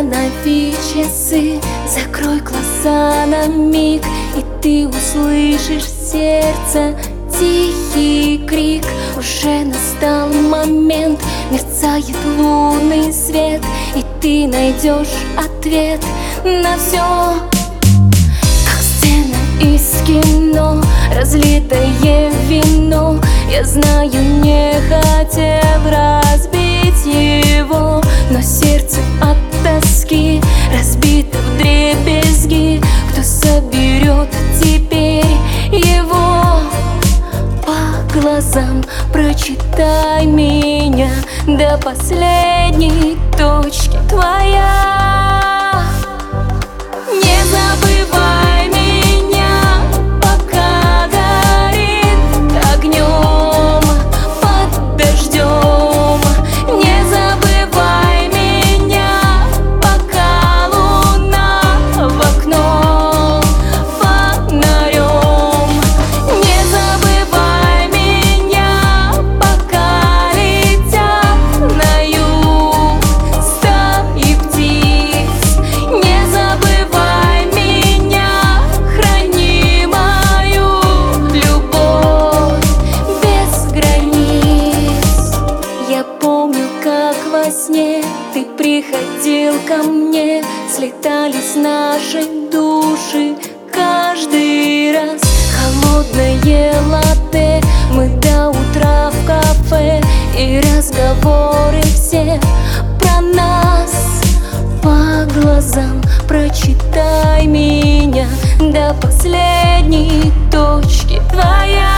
Останови часы, закрой глаза на миг, и ты услышишь в сердце тихий крик. Уже настал момент, мерцает лунный свет, и ты найдешь ответ на все. Как сцена из кино, разлитое вино, я знаю, не хотел разбить его, но сердце от тоски разбито вдребезги. Кто соберет теперь его? По глазам прочитай меня до последней точки твоя. Не забывай меня, пока горит огнем под дождем. Не забывай меня, пока луна в окно фонарем. Не забывай меня, пока летят на юг стаи птиц. Не забывай меня, храни мою любовь без границ. Я помню, как во сне ты приходил ко мне, слетались наши души каждый раз. Холодное латте, мы до утра в кафе, и разговоры все про нас. По глазам прочитай меня до последней точки твоя.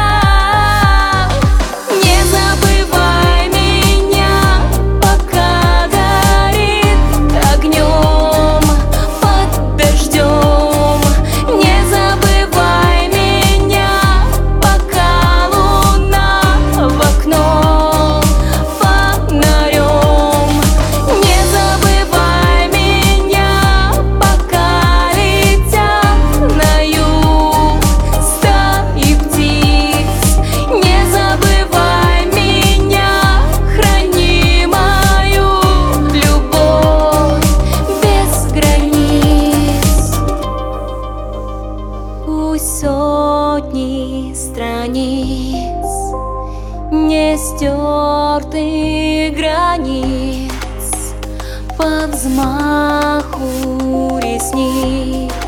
Не забывай меня, пока горит огнем под дождем. Не забывай меня, пока луна в окно фонарем. Не забывай меня, пока летят на юг стаи птиц. Не забывай меня, храни мою любовь без границ. Пусть сотни страниц, не стертых границ, по взмаху ресниц